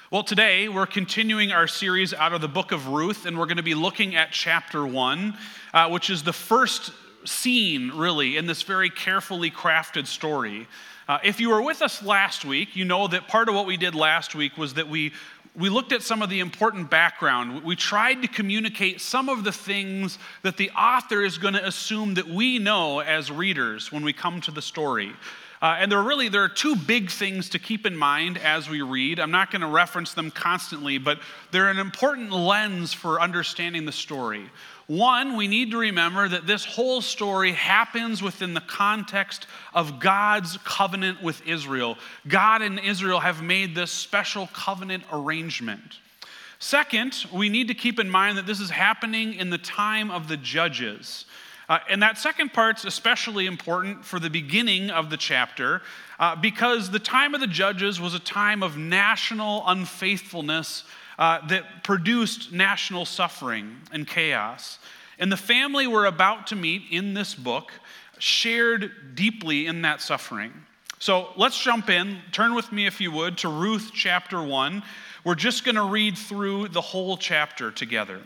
Well, today we're continuing our series out of the book of Ruth, and we're going to be looking at chapter 1, which is the first scene, really, in this very carefully crafted story. If you were with us last week, you know that part of what we did last week was that we looked at some of the important background. We tried to communicate some of the things that the author is going to assume that we know as readers when we come to the story. And there are two big things to keep in mind as we read. I'm not going to reference them constantly, but they're an important lens for understanding the story. One, we need to remember that this whole story happens within the context of God's covenant with Israel. God and Israel have made this special covenant arrangement. Second, we need to keep in mind that this is happening in the time of the judges. And that second part's especially important for the beginning of the chapter because the time of the judges was a time of national unfaithfulness that produced national suffering and chaos. And the family we're about to meet in this book shared deeply in that suffering. So let's jump in. Turn with me, if you would, to Ruth chapter 1. We're just going to read through the whole chapter together.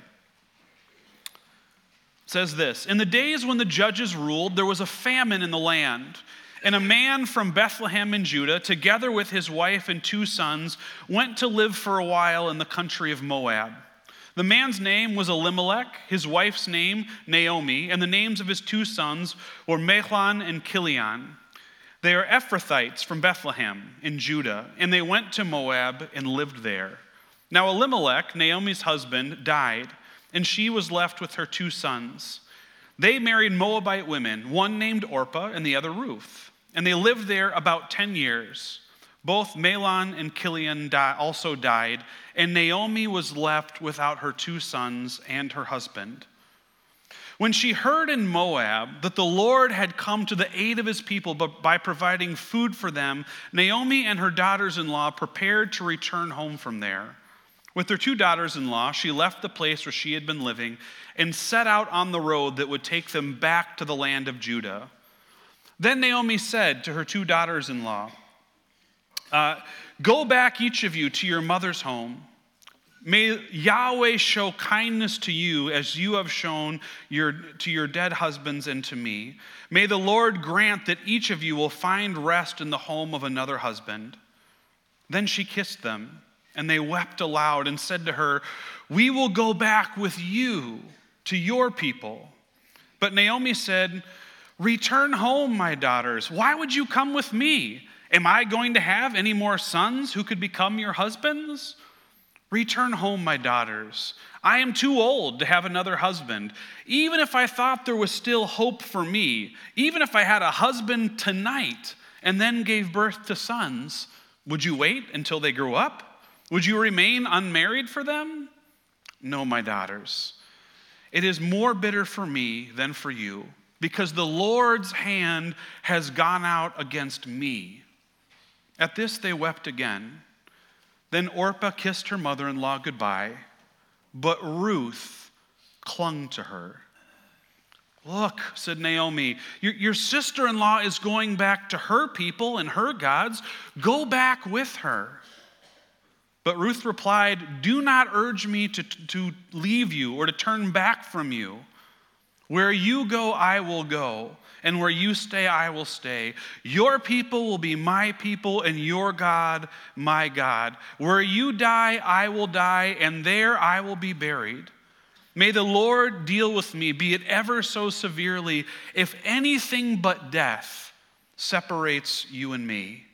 It says this: "In the days when the judges ruled, there was a famine in the land. And a man from Bethlehem in Judah, together with his wife and 2 sons, went to live for a while in the country of Moab. The man's name was Elimelech, his wife's name Naomi, and the names of his 2 sons were Mahlon and Chilion. They are Ephrathites from Bethlehem in Judah, and they went to Moab and lived there. Now Elimelech, Naomi's husband, died, and she was left with her 2 sons. They married Moabite women, one named Orpah and the other Ruth. And they lived there about 10 years. Both Mahlon and Chilion also died, and Naomi was left without her 2 sons and her husband. When she heard in Moab that the Lord had come to the aid of his people by providing food for them, Naomi and her daughters-in-law prepared to return home from there. With her 2 daughters-in-law, she left the place where she had been living and set out on the road that would take them back to the land of Judah. Then Naomi said to her 2 daughters-in-law, go back, each of you, to your mother's home. May Yahweh show kindness to you as you have shown to your dead husbands and to me. May the Lord grant that each of you will find rest in the home of another husband. Then she kissed them, and they wept aloud and said to her, we will go back with you to your people. But Naomi said, return home, my daughters. Why would you come with me? Am I going to have any more sons who could become your husbands? Return home, my daughters. I am too old to have another husband. Even if I thought there was still hope for me, even if I had a husband tonight and then gave birth to sons, would you wait until they grew up? Would you remain unmarried for them? No, my daughters. It is more bitter for me than for you, because the Lord's hand has gone out against me." At this they wept again. Then Orpah kissed her mother-in-law goodbye, but Ruth clung to her. "Look," said Naomi, your sister-in-law is going back to her people and her gods. Go back with her." But Ruth replied, "Do not urge me to leave you or to turn back from you. Where you go, I will go, and where you stay, I will stay. Your people will be my people, and your God, my God. Where you die, I will die, and there I will be buried. May the Lord deal with me, be it ever so severely, if anything but death separates you and me."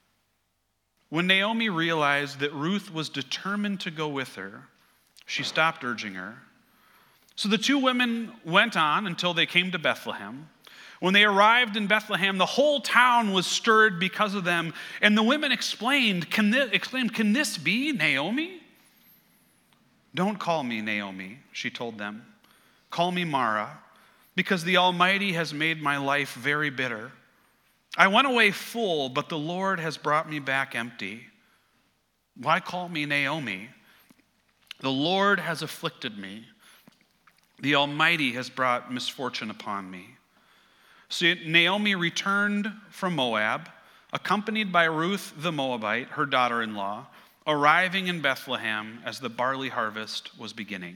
When Naomi realized that Ruth was determined to go with her, she stopped urging her. So the 2 women went on until they came to Bethlehem. When they arrived in Bethlehem, the whole town was stirred because of them, and the women exclaimed, can this be Naomi? "Don't call me Naomi," she told them. "Call me Mara, because the Almighty has made my life very bitter. I went away full, but the Lord has brought me back empty. Why call me Naomi? The Lord has afflicted me. The Almighty has brought misfortune upon me." So Naomi returned from Moab, accompanied by Ruth the Moabite, her daughter-in-law, arriving in Bethlehem as the barley harvest was beginning.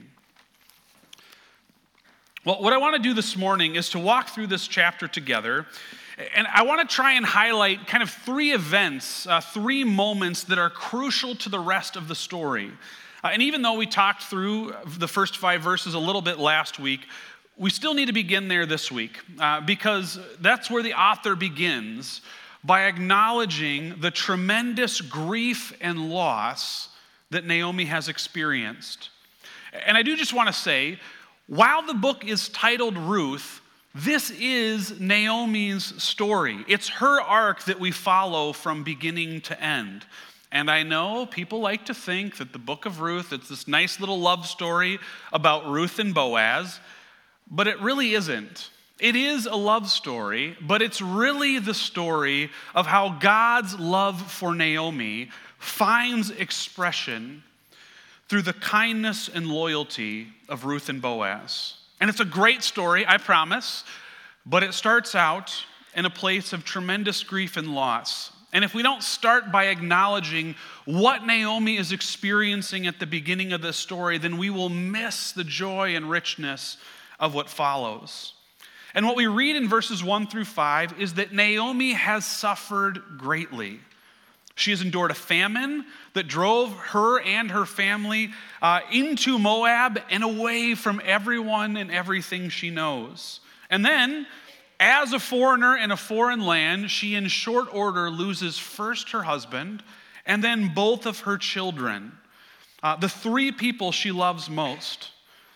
Well, what I want to do this morning is to walk through this chapter together, and I want to try and highlight kind of three events, three moments that are crucial to the rest of the story. And even though we talked through the first 5 verses a little bit last week, we still need to begin there this week, because that's where the author begins, by acknowledging the tremendous grief and loss that Naomi has experienced. And I do just want to say, while the book is titled Ruth, this is Naomi's story. It's her arc that we follow from beginning to end. And I know people like to think that the book of Ruth, it's this nice little love story about Ruth and Boaz, but it really isn't. It is a love story, but it's really the story of how God's love for Naomi finds expression through the kindness and loyalty of Ruth and Boaz. And it's a great story, I promise, but it starts out in a place of tremendous grief and loss. And if we don't start by acknowledging what Naomi is experiencing at the beginning of this story, then we will miss the joy and richness of what follows. And what we read in verses 1 through 5 is that Naomi has suffered greatly. She has endured a famine that drove her and her family into Moab and away from everyone and everything she knows. And then, as a foreigner in a foreign land, she in short order loses first her husband and then both of her children, the 3 people she loves most.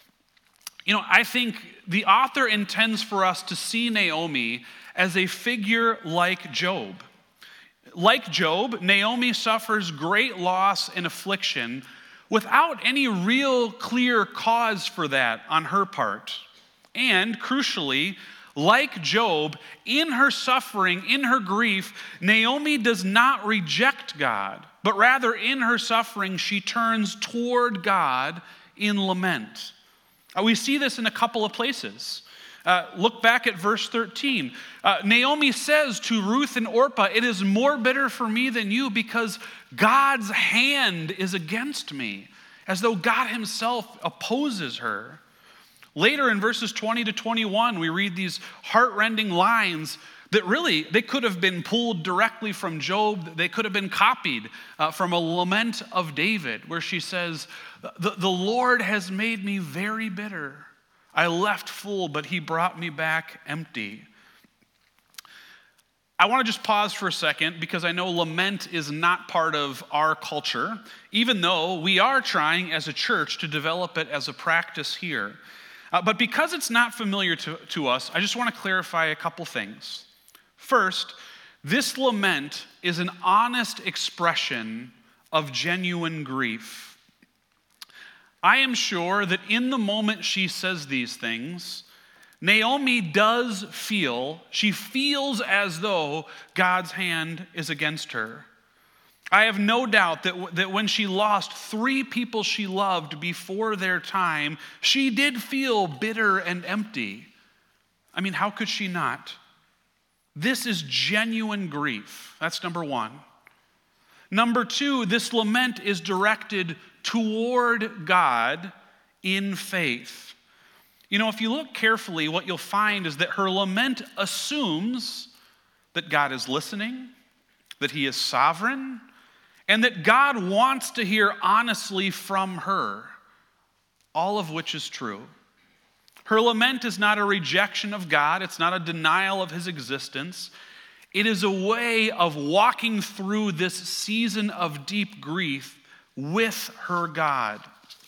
You know, I think the author intends for us to see Naomi as a figure like Job. Like Job, Naomi suffers great loss and affliction without any real clear cause for that on her part. And crucially, like Job, in her suffering, in her grief, Naomi does not reject God, but rather in her suffering, she turns toward God in lament. We see this in a couple of places. Look back at verse 13. Naomi says to Ruth and Orpah, "It is more bitter for me than you because God's hand is against me," as though God himself opposes her. Later in verses 20 to 21, we read these heart-rending lines that really, they could have been pulled directly from Job. They could have been copied from a lament of David, where she says, the Lord has made me very bitter. I left full, but he brought me back empty. I want to just pause for a second because I know lament is not part of our culture, even though we are trying as a church to develop it as a practice here. But because it's not familiar to us, I just want to clarify a couple things. First, this lament is an honest expression of genuine grief. I am sure that in the moment she says these things, Naomi does feel, she feels as though God's hand is against her. I have no doubt that when she lost 3 people she loved before their time, she did feel bitter and empty. I mean, how could she not? This is genuine grief. That's number 1. Number 2, this lament is directed toward God in faith. You know, if you look carefully, what you'll find is that her lament assumes that God is listening, that he is sovereign, and that God wants to hear honestly from her, all of which is true. Her lament is not a rejection of God. It's not a denial of his existence. It is a way of walking through this season of deep grief with her God.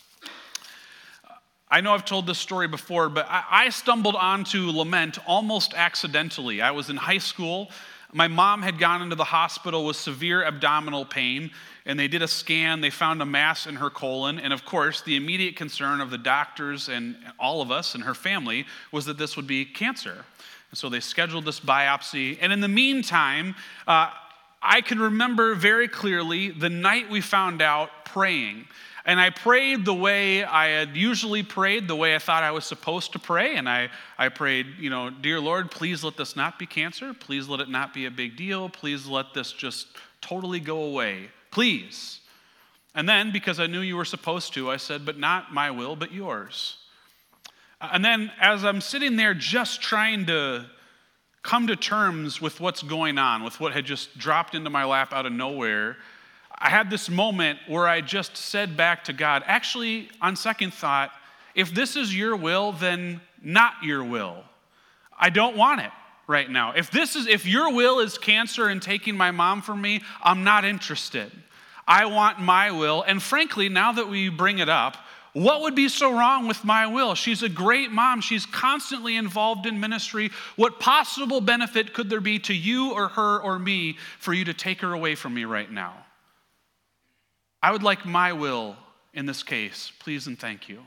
I know I've told this story before, but I stumbled onto lament almost accidentally. I was in high school. My mom had gone into the hospital with severe abdominal pain, and they did a scan. They found a mass in her colon, and of course, the immediate concern of the doctors and all of us and her family was that this would be cancer. And so they scheduled this biopsy, and in the meantime, I can remember very clearly the night we found out praying. And I prayed the way I had usually prayed, the way I thought I was supposed to pray. And I prayed, dear Lord, please let this not be cancer. Please let it not be a big deal. Please let this just totally go away. Please. And then, because I knew you were supposed to, I said, but not my will, but yours. And then, as I'm sitting there just trying to come to terms with what's going on, with what had just dropped into my lap out of nowhere, I had this moment where I just said back to God, actually, on second thought, if this is your will, then not your will. I don't want it right now. If your will is cancer and taking my mom from me, I'm not interested. I want my will. And frankly, now that we bring it up, what would be so wrong with my will? She's a great mom. She's constantly involved in ministry. What possible benefit could there be to you or her or me for you to take her away from me right now? I would like my will in this case, please and thank you.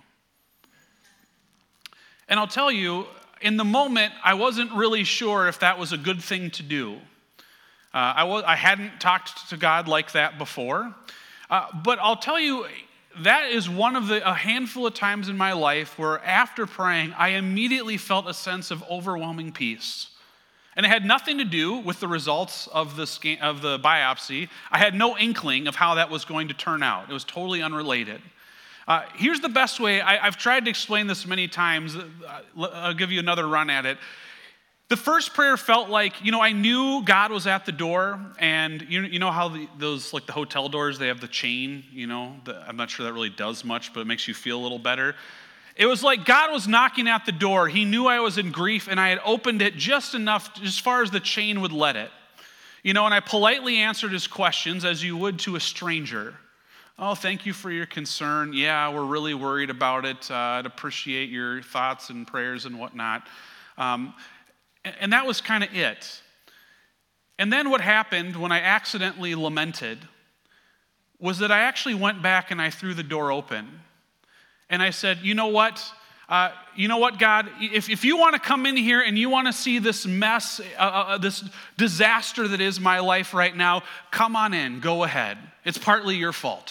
And I'll tell you, in the moment, I wasn't really sure if that was a good thing to do. I hadn't talked to God like that before. But I'll tell you, that is one of a handful of times in my life where after praying, I immediately felt a sense of overwhelming peace. And it had nothing to do with the results of the biopsy. I had no inkling of how that was going to turn out. It was totally unrelated. Here's the best way. I've tried to explain this many times. I'll give you another run at it. The first prayer felt like, I knew God was at the door, and you know how those, like the hotel doors, they have the chain, I'm not sure that really does much, but it makes you feel a little better. It was like God was knocking at the door. He knew I was in grief, and I had opened it just enough, as far as the chain would let it. And I politely answered his questions as you would to a stranger. Oh, thank you for your concern. Yeah, we're really worried about it. I'd appreciate your thoughts and prayers and whatnot. And that was kind of it. And then what happened when I accidentally lamented was that I actually went back and I threw the door open. And I said, you know what, God, if you want to come in here and you want to see this mess, this disaster that is my life right now, come on in, go ahead. It's partly your fault.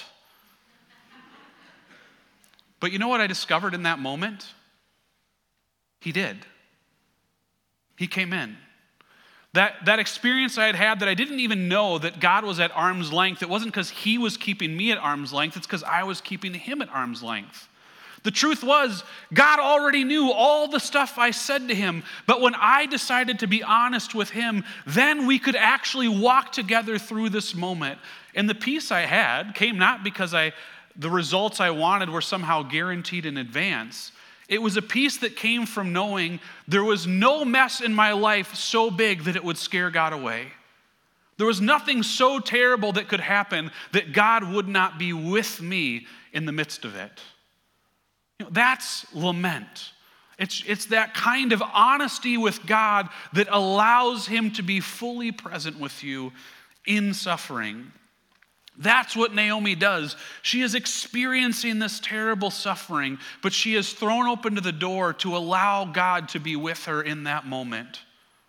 But you know what I discovered in that moment? He did. He came in. That experience I had that I didn't even know that God was at arm's length, it wasn't because he was keeping me at arm's length, it's because I was keeping him at arm's length. The truth was, God already knew all the stuff I said to him, but when I decided to be honest with him, then we could actually walk together through this moment. And the peace I had came not because the results I wanted were somehow guaranteed in advance. It was a peace that came from knowing there was no mess in my life so big that it would scare God away. There was nothing so terrible that could happen that God would not be with me in the midst of it. That's lament. It's that kind of honesty with God that allows him to be fully present with you in suffering. That's what Naomi does. She is experiencing this terrible suffering, but she is thrown open to the door to allow God to be with her in that moment.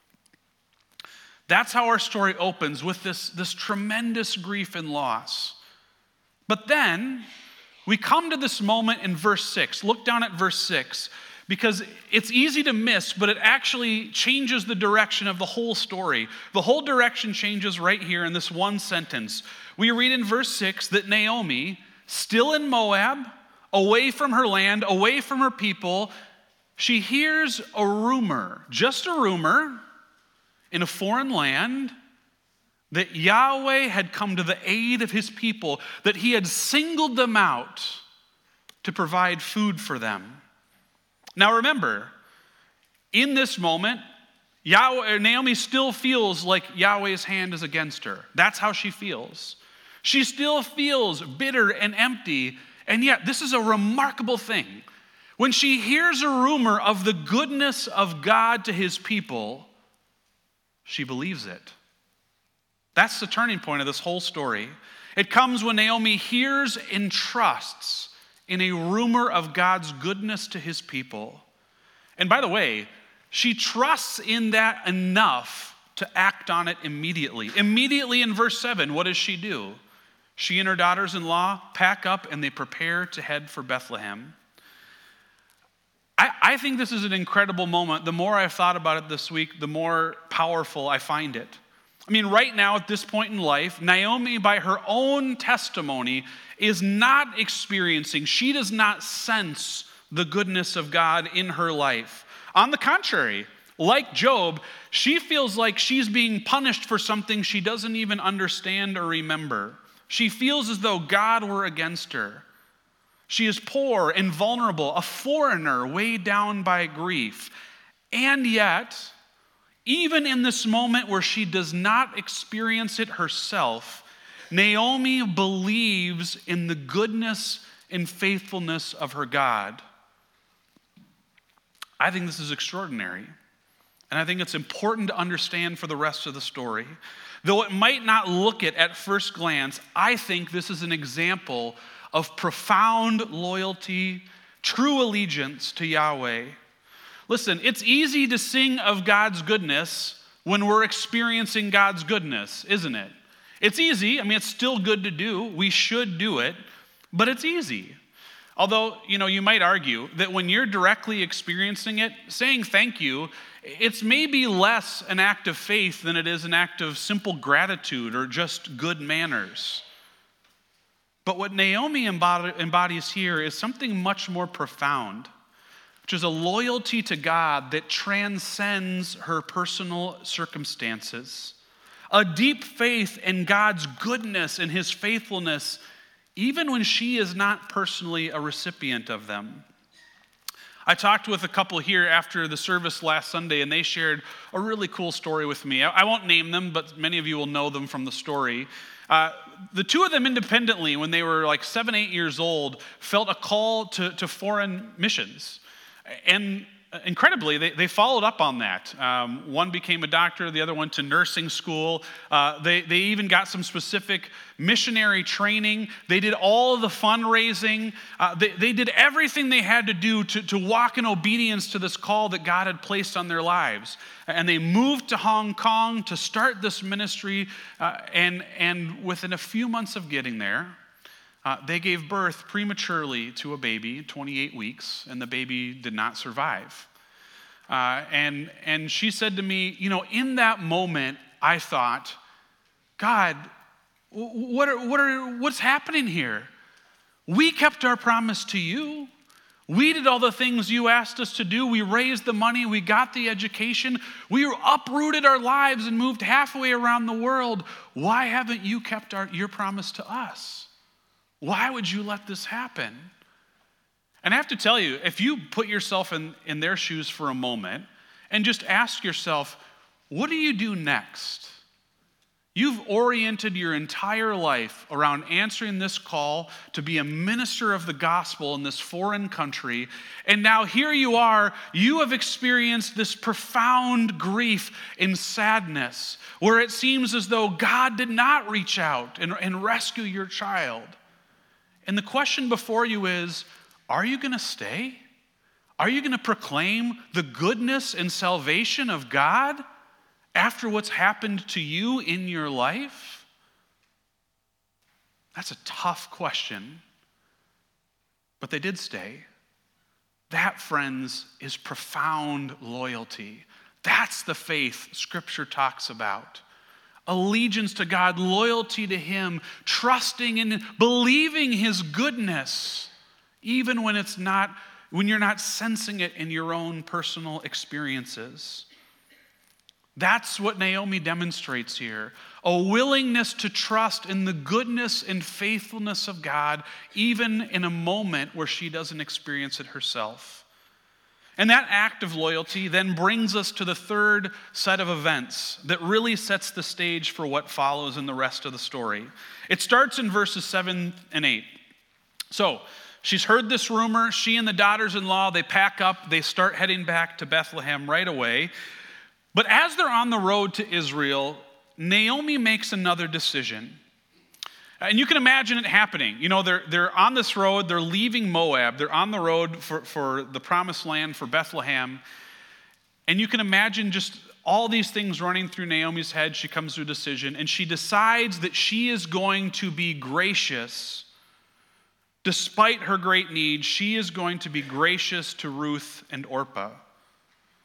That's how our story opens, with this tremendous grief and loss. But then we come to this moment in verse 6. Look down at verse 6, because it's easy to miss, but it actually changes the direction of the whole story. The whole direction changes right here in this one sentence. We read in verse 6 that Naomi, still in Moab, away from her land, away from her people, she hears a rumor, just a rumor, in a foreign land, that Yahweh had come to the aid of his people, that he had singled them out to provide food for them. Now remember, in this moment, Naomi still feels like Yahweh's hand is against her. That's how she feels. She still feels bitter and empty, and yet this is a remarkable thing. When she hears a rumor of the goodness of God to his people, she believes it. That's the turning point of this whole story. It comes when Naomi hears and trusts in a rumor of God's goodness to his people. And by the way, she trusts in that enough to act on it immediately. Immediately in verse 7, what does she do? She and her daughters-in-law pack up and they prepare to head for Bethlehem. I think this is an incredible moment. The more I've thought about it this week, the more powerful I find it. I mean, right now at this point in life, Naomi, by her own testimony, is not experiencing, she does not sense the goodness of God in her life. On the contrary, like Job, she feels like she's being punished for something she doesn't even understand or remember. She feels as though God were against her. She is poor and vulnerable, a foreigner weighed down by grief. And yet, even in this moment where she does not experience it herself, Naomi believes in the goodness and faithfulness of her God. I think this is extraordinary. And I think it's important to understand for the rest of the story. Though it might not look it at first glance, I think this is an example of profound loyalty, true allegiance to Yahweh. Listen, it's easy to sing of God's goodness when we're experiencing God's goodness, isn't it? It's easy. I mean, it's still good to do. We should do it, but it's easy. Although, you might argue that when you're directly experiencing it, saying thank you, it's maybe less an act of faith than it is an act of simple gratitude or just good manners. But what Naomi embodies here is something much more profound, which is a loyalty to God that transcends her personal circumstances. A deep faith in God's goodness and his faithfulness, even when she is not personally a recipient of them. I talked with a couple here after the service last Sunday, and they shared a really cool story with me. I won't name them, but many of you will know them from the story. The two of them independently, when they were like 7, 8 years old, felt a call to foreign missions. And incredibly, they followed up on that. One became a doctor, the other went to nursing school. They even got some specific missionary training. They did all of the fundraising. They did everything they had to do to walk in obedience to this call that God had placed on their lives. And they moved to Hong Kong to start this ministry. And within a few months of getting there, they gave birth prematurely to a baby, 28 weeks, and the baby did not survive. And she said to me, in that moment, I thought, God, what's happening here? We kept our promise to you. We did all the things you asked us to do. We raised the money. We got the education. We uprooted our lives and moved halfway around the world. Why haven't you kept your promise to us? Why would you let this happen? And I have to tell you, if you put yourself in their shoes for a moment and just ask yourself, what do you do next? You've oriented your entire life around answering this call to be a minister of the gospel in this foreign country, and now here you are, you have experienced this profound grief and sadness where it seems as though God did not reach out and rescue your child. And the question before you is, are you going to stay? Are you going to proclaim the goodness and salvation of God after what's happened to you in your life? That's a tough question. But they did stay. That, friends, is profound loyalty. That's the faith Scripture talks about. Allegiance to God, loyalty to him, trusting and believing his goodness, even when you're not sensing it in your own personal experiences. That's what Naomi demonstrates here. A willingness to trust in the goodness and faithfulness of God, even in a moment where she doesn't experience it herself. And that act of loyalty then brings us to the third set of events that really sets the stage for what follows in the rest of the story. It starts in verses 7 and 8. So, she's heard this rumor. She and the daughters-in-law, they pack up. They start heading back to Bethlehem right away. But as they're on the road to Israel, Naomi makes another decision. And you can imagine it happening. They're on this road. They're leaving Moab. They're on the road for the promised land, for Bethlehem. And you can imagine just all these things running through Naomi's head. She comes to a decision, and she decides that she is going to be gracious. Despite her great need, she is going to be gracious to Ruth and Orpah.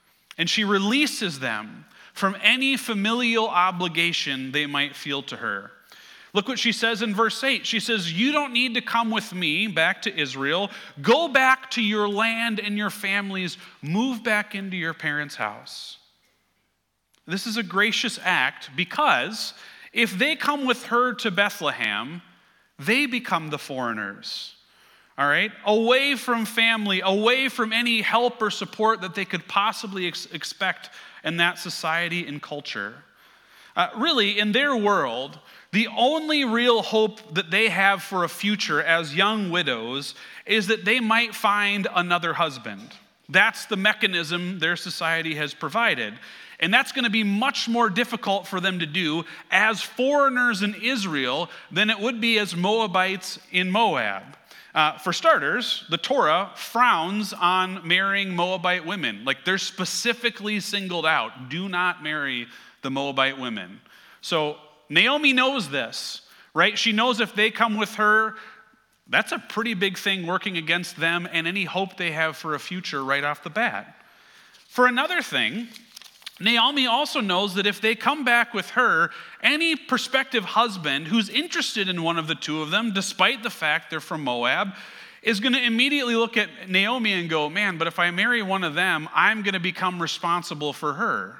and she releases them from any familial obligation they might feel to her. Look what she says in verse 8. She says, "You don't need to come with me back to Israel. Go back to your land and your families. Move back into your parents' house." This is a gracious act because if they come with her to Bethlehem, they become the foreigners. All right? Away from family, away from any help or support that they could possibly expect in that society and culture. Really, in their world, the only real hope that they have for a future as young widows is that they might find another husband. That's the mechanism their society has provided. And that's going to be much more difficult for them to do as foreigners in Israel than it would be as Moabites in Moab. For starters, the Torah frowns on marrying Moabite women. Like, they're specifically singled out. Do not marry the Moabite women. So Naomi knows this, right? She knows if they come with her, that's a pretty big thing working against them and any hope they have for a future right off the bat. For another thing, Naomi also knows that if they come back with her, any prospective husband who's interested in one of the two of them, despite the fact they're from Moab, is going to immediately look at Naomi and go, man, but if I marry one of them, I'm going to become responsible for her.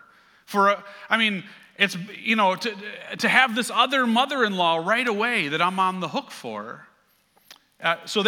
It's, to have this other mother-in-law right away that I'm on the hook for. So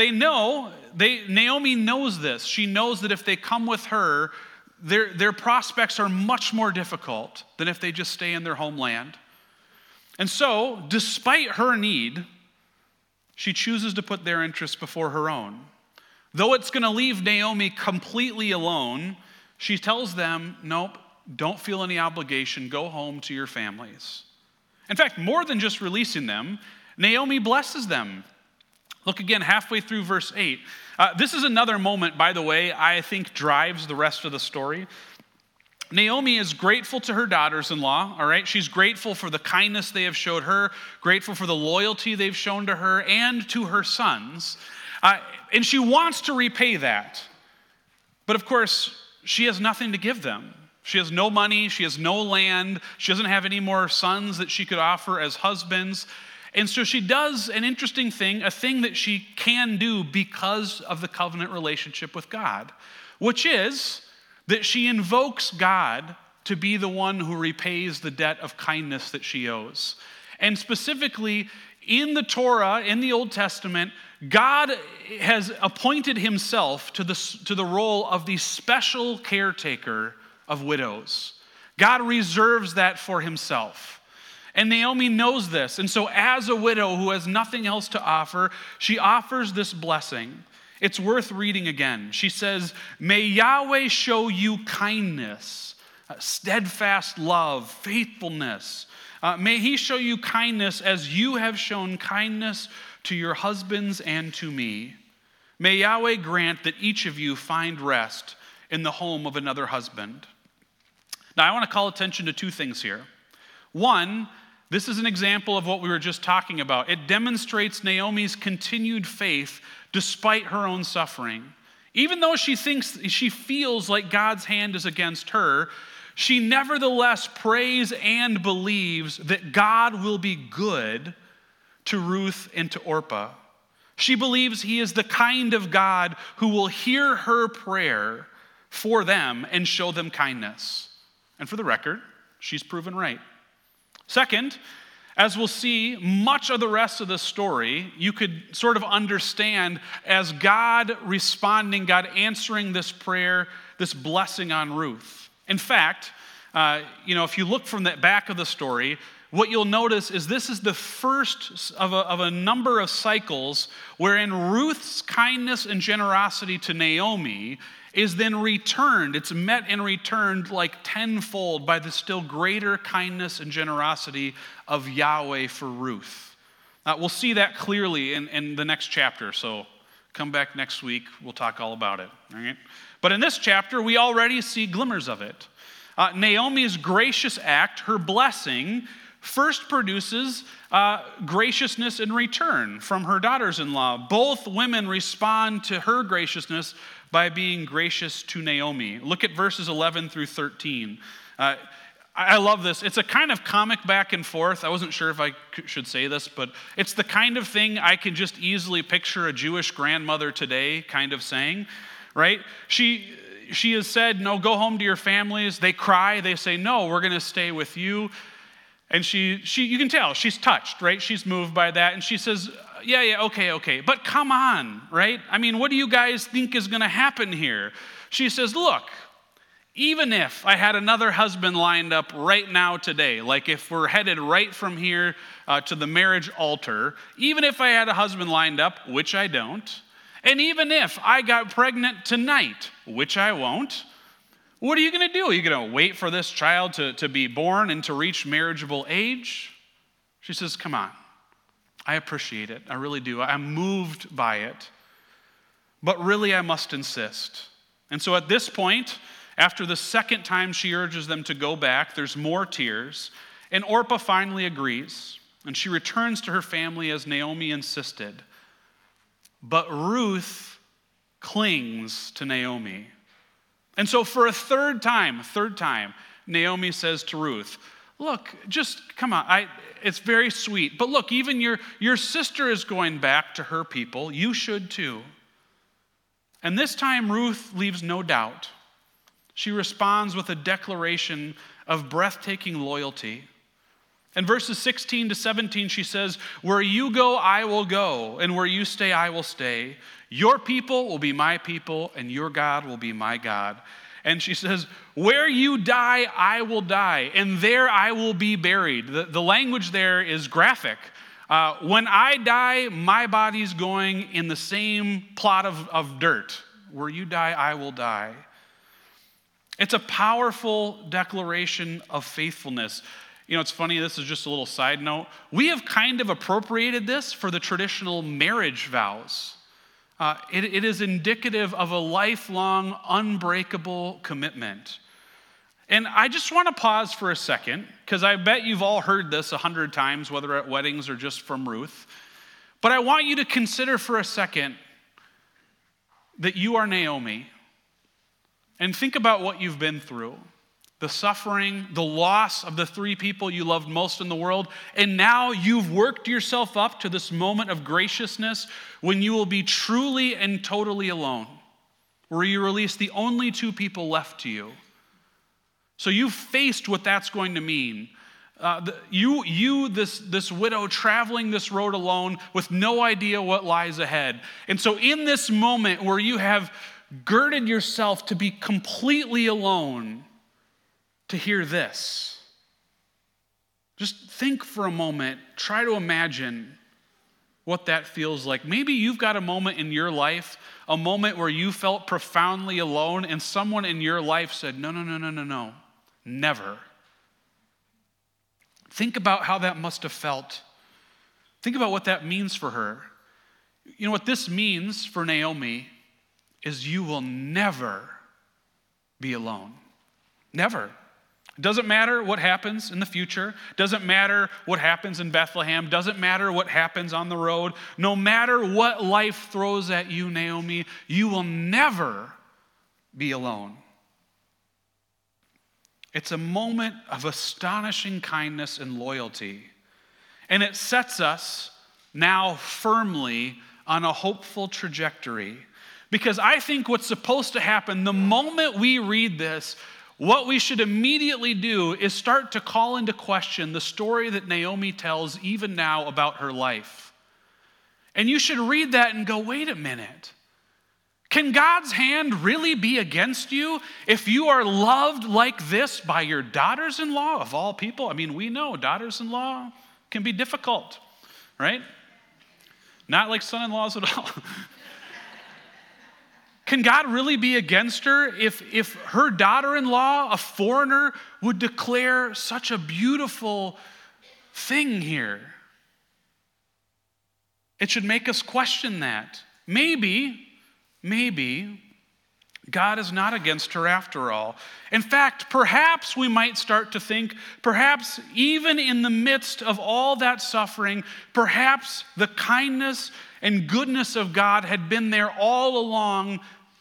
Naomi knows this. She knows that if they come with her, their prospects are much more difficult than if they just stay in their homeland. And so, despite her need, she chooses to put their interests before her own. Though it's going to leave Naomi completely alone, she tells them, nope, don't feel any obligation. Go home to your families. In fact, more than just releasing them, Naomi blesses them. Look again, halfway through verse 8. This is another moment, by the way, I think drives the rest of the story. Naomi is grateful to her daughters-in-law, all right? She's grateful for the kindness they have showed her, grateful for the loyalty they've shown to her and to her sons. And she wants to repay that. But of course, she has nothing to give them. She has no money, she has no land, she doesn't have any more sons that she could offer as husbands. And so she does an interesting thing, a thing that she can do because of the covenant relationship with God, which is that she invokes God to be the one who repays the debt of kindness that she owes. And specifically, in the Torah, in the Old Testament, God has appointed himself to the role of the special caretaker of widows. God reserves that for himself. And Naomi knows this. And so as a widow who has nothing else to offer, she offers this blessing. It's worth reading again. She says, "May Yahweh show you kindness, steadfast love, faithfulness. May he show you kindness as you have shown kindness to your husbands and to me. May Yahweh grant that each of you find rest in the home of another husband." Now, I want to call attention to two things here. One, this is an example of what we were just talking about. It demonstrates Naomi's continued faith despite her own suffering. Even though she feels like God's hand is against her, she nevertheless prays and believes that God will be good to Ruth and to Orpah. She believes he is the kind of God who will hear her prayer for them and show them kindness. And for the record, she's proven right. Second, as we'll see, much of the rest of the story you could sort of understand as God responding, God answering this prayer, this blessing on Ruth. In fact, if you look from the back of the story, what you'll notice is this is the first of a number of cycles wherein Ruth's kindness and generosity to Naomi is then returned. It's met and returned like tenfold by the still greater kindness and generosity of Yahweh for Ruth. We'll see that clearly in the next chapter, so come back next week. We'll talk all about it. All right? But in this chapter, we already see glimmers of it. Naomi's gracious act, her blessing, first produces graciousness in return from her daughters-in-law. Both women respond to her graciousness by being gracious to Naomi. Look at verses 11 through 13. I love this. It's a kind of comic back and forth. I wasn't sure if I should say this, but it's the kind of thing I can just easily picture a Jewish grandmother today kind of saying, right? She has said, no, go home to your families. They cry. They say, no, we're going to stay with you. And she, you can tell, she's touched, right? She's moved by that. And she says, yeah, okay. But come on, right? I mean, what do you guys think is going to happen here? She says, look, even if I had another husband lined up right now today, like if we're headed right from here to the marriage altar, even if I had a husband lined up, which I don't, and even if I got pregnant tonight, which I won't, what are you going to do? Are you going to wait for this child to be born and to reach marriageable age? She says, come on. I appreciate it. I really do. I'm moved by it. But really, I must insist. And so at this point, after the second time she urges them to go back, there's more tears, and Orpah finally agrees, and she returns to her family as Naomi insisted. But Ruth clings to Naomi. And so for a third time, Naomi says to Ruth, look, just come on, it's very sweet, but look, even your sister is going back to her people, you should too. And this time Ruth leaves no doubt. She responds with a declaration of breathtaking loyalty. In verses 16 to 17, she says, where you go, I will go, and where you stay, I will stay. Your people will be my people, and your God will be my God. And she says, where you die, I will die, and there I will be buried. The language there is graphic. When I die, my body's going in the same plot of dirt. Where you die, I will die. It's a powerful declaration of faithfulness. You know, it's funny, this is just a little side note. We have kind of appropriated this for the traditional marriage vows. It is indicative of a lifelong, unbreakable commitment. And I just want to pause for a second, because I bet you've all heard this 100 times, whether at weddings or just from Ruth. But I want you to consider for a second that you are Naomi. And think about what you've been through. The suffering, the loss of the three people you loved most in the world, and now you've worked yourself up to this moment of graciousness when you will be truly and totally alone, where you release the only two people left to you. So you've faced what that's going to mean. This widow traveling this road alone with no idea what lies ahead. And so in this moment where you have girded yourself to be completely alone, to hear this. Just think for a moment, try to imagine what that feels like. Maybe you've got a moment in your life, a moment where you felt profoundly alone and someone in your life said, no, never. Think about how that must have felt. Think about what that means for her. You know what this means for Naomi is you will never be alone. Never. Doesn't matter what happens in the future. Doesn't matter what happens in Bethlehem. Doesn't matter what happens on the road. No matter what life throws at you, Naomi, you will never be alone. It's a moment of astonishing kindness and loyalty. And it sets us now firmly on a hopeful trajectory. Because I think what's supposed to happen the moment we read this, what we should immediately do is start to call into question the story that Naomi tells even now about her life. And you should read that and go, wait a minute. Can God's hand really be against you if you are loved like this by your daughters-in-law of all people? I mean, we know daughters-in-law can be difficult, right? Not like son-in-laws at all. Can God really be against her if her daughter-in-law, a foreigner, would declare such a beautiful thing here? It should make us question that. Maybe God is not against her after all. In fact, perhaps we might start to think, perhaps even in the midst of all that suffering, perhaps the kindness and goodness of God had been there all along,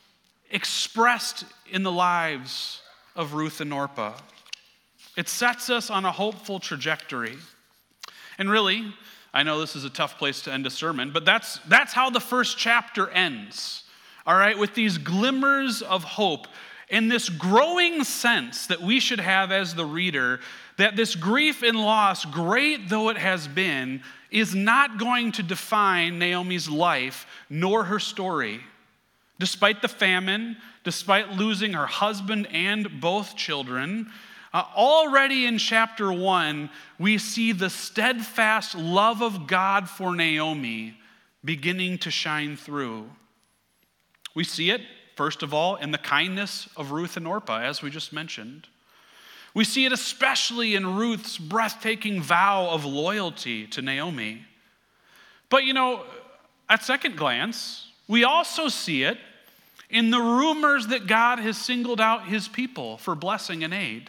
expressed in the lives of Ruth and Orpah. It sets us on a hopeful trajectory. And really, I know this is a tough place to end a sermon, but that's how the first chapter ends. All right, with these glimmers of hope and this growing sense that we should have as the reader that this grief and loss, great though it has been, is not going to define Naomi's life nor her story. Despite the famine, despite losing her husband and both children, already in chapter 1, we see the steadfast love of God for Naomi beginning to shine through. We see it, first of all, in the kindness of Ruth and Orpah, as we just mentioned. We see it especially in Ruth's breathtaking vow of loyalty to Naomi. But at second glance, we also see it in the rumors that God has singled out his people for blessing and aid.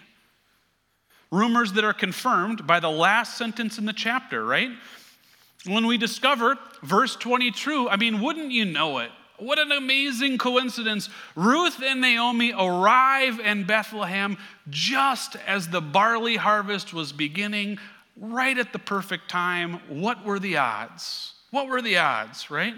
Rumors that are confirmed by the last sentence in the chapter, right? When we discover verse 22, wouldn't you know it? What an amazing coincidence. Ruth and Naomi arrive in Bethlehem just as the barley harvest was beginning, right at the perfect time. What were the odds? What were the odds, right?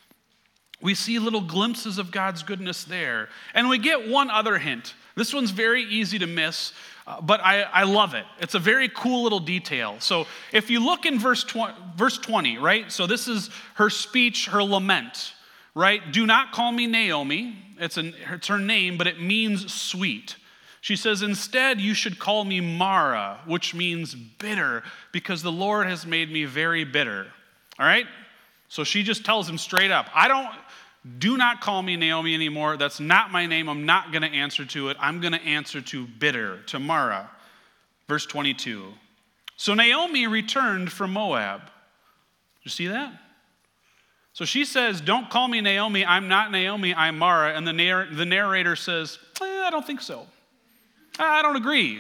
We see little glimpses of God's goodness there. And we get one other hint. This one's very easy to miss, but I love it. It's a very cool little detail. So if you look in verse 20, right? So this is her speech, her lament. Right? Do not call me Naomi. It's her name, but it means sweet. She says, instead, you should call me Mara, which means bitter, because the Lord has made me very bitter. All right? So she just tells him straight up, do not call me Naomi anymore. That's not my name. I'm not going to answer to it. I'm going to answer to bitter, to Mara. Verse 22. So Naomi returned from Moab. You see that? So she says, don't call me Naomi, I'm not Naomi, I'm Mara. And the narrator says, I don't think so. I don't agree.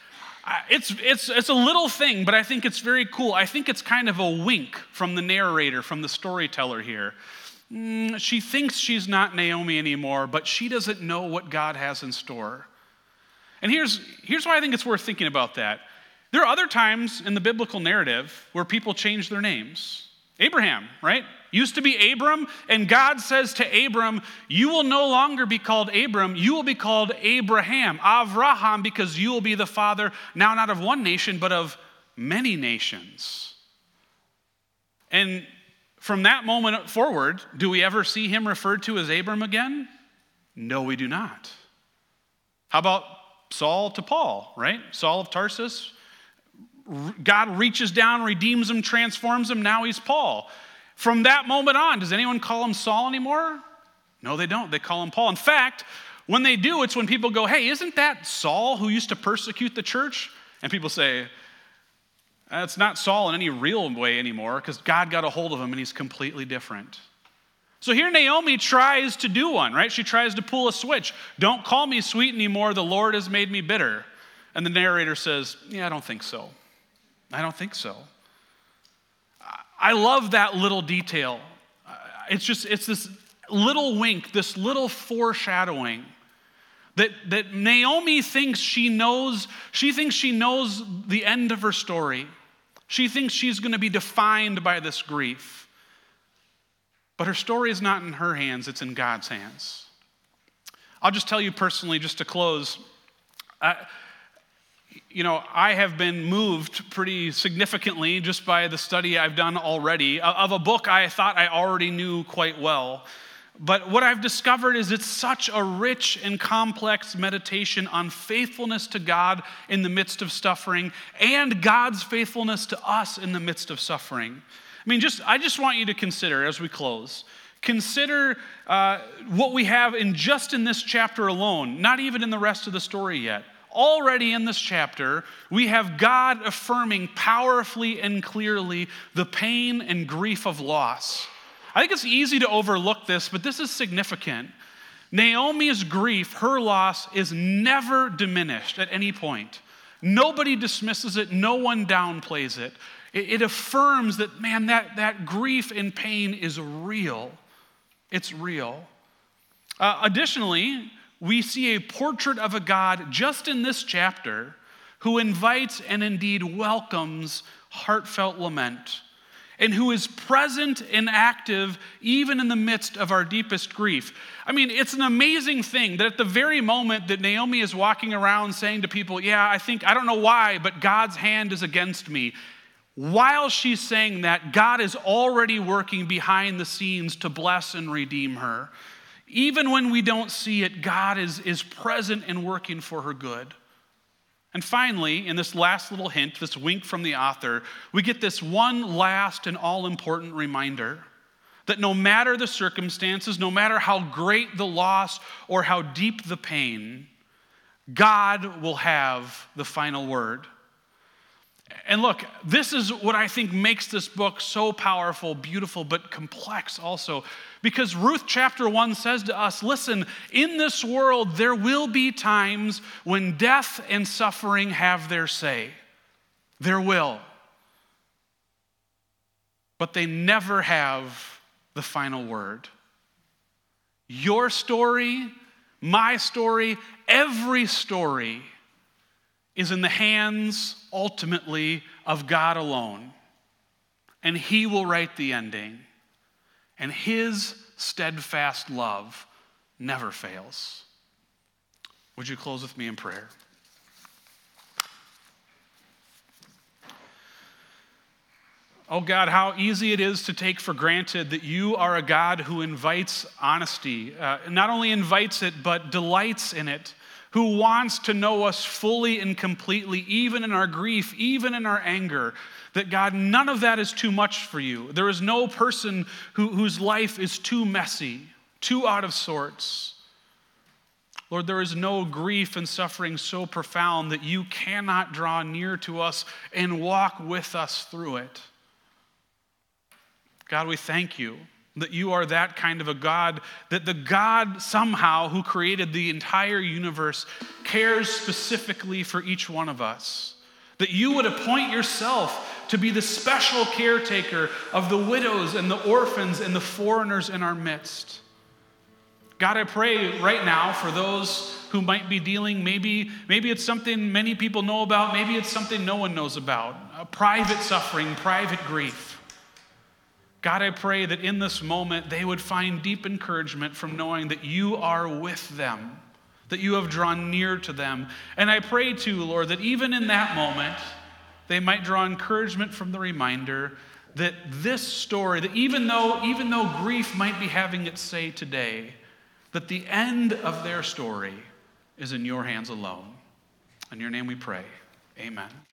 It's a little thing, but I think it's very cool. I think it's kind of a wink from the narrator, from the storyteller here. She thinks she's not Naomi anymore, but she doesn't know what God has in store. And here's why I think it's worth thinking about that. There are other times in the biblical narrative where people change their names. Abraham, right? Used to be Abram, and God says to Abram, you will no longer be called Abram, you will be called Abraham, Avraham, because you will be the father, now not of one nation, but of many nations. And from that moment forward, do we ever see him referred to as Abram again? No, we do not. How about Saul to Paul, right? Saul of Tarsus. God reaches down, redeems him, transforms him. Now he's Paul. From that moment on, does anyone call him Saul anymore? No, they don't. They call him Paul. In fact, when they do, it's when people go, hey, isn't that Saul who used to persecute the church? And people say, it's not Saul in any real way anymore because God got a hold of him and he's completely different. So here Naomi tries to do one, right? She tries to pull a switch. Don't call me sweet anymore. The Lord has made me bitter. And the narrator says, I don't think so. I don't think so. I love that little detail. It's this little wink, this little foreshadowing that Naomi thinks she knows the end of her story. She thinks she's going to be defined by this grief. But her story is not in her hands, it's in God's hands. I'll just tell you personally, just to close, I have been moved pretty significantly just by the study I've done already of a book I thought I already knew quite well. But what I've discovered is it's such a rich and complex meditation on faithfulness to God in the midst of suffering and God's faithfulness to us in the midst of suffering. I just want you to consider as we close. Consider what we have in this chapter alone, not even in the rest of the story yet. Already in this chapter, we have God affirming powerfully and clearly the pain and grief of loss. I think it's easy to overlook this, but this is significant. Naomi's grief, her loss, is never diminished at any point. Nobody dismisses it. No one downplays it. It affirms that, man, that grief and pain is real. It's real. Additionally, we see a portrait of a God just in this chapter who invites and indeed welcomes heartfelt lament, and who is present and active even in the midst of our deepest grief. I mean, it's an amazing thing that at the very moment that Naomi is walking around saying to people, yeah, I don't know why, but God's hand is against me. While she's saying that, God is already working behind the scenes to bless and redeem her. Even when we don't see it, God is present and working for her good. And finally, in this last little hint, this wink from the author, we get this one last and all-important reminder that no matter the circumstances, no matter how great the loss or how deep the pain, God will have the final word. And look, this is what I think makes this book so powerful, beautiful, but complex also. Because Ruth chapter 1 says to us, listen, in this world there will be times when death and suffering have their say. There will. But they never have the final word. Your story, my story, every story is in the hands, ultimately, of God alone. And He will write the ending. And His steadfast love never fails. Would you close with me in prayer? Oh God, how easy it is to take for granted that you are a God who invites honesty. Not only invites it, but delights in it. Who wants to know us fully and completely, even in our grief, even in our anger. That God, none of that is too much for you. There is no person whose life is too messy, too out of sorts. Lord, there is no grief and suffering so profound that you cannot draw near to us and walk with us through it. God, we thank you that you are that kind of a God, that the God somehow who created the entire universe cares specifically for each one of us. That you would appoint yourself to be the special caretaker of the widows and the orphans and the foreigners in our midst. God, I pray right now for those who might be dealing, maybe it's something many people know about, maybe it's something no one knows about, private suffering, private grief. God, I pray that in this moment they would find deep encouragement from knowing that you are with them, that you have drawn near to them. And I pray too, Lord, that even in that moment, they might draw encouragement from the reminder that this story, that even though grief might be having its say today, that the end of their story is in your hands alone. In your name we pray, amen.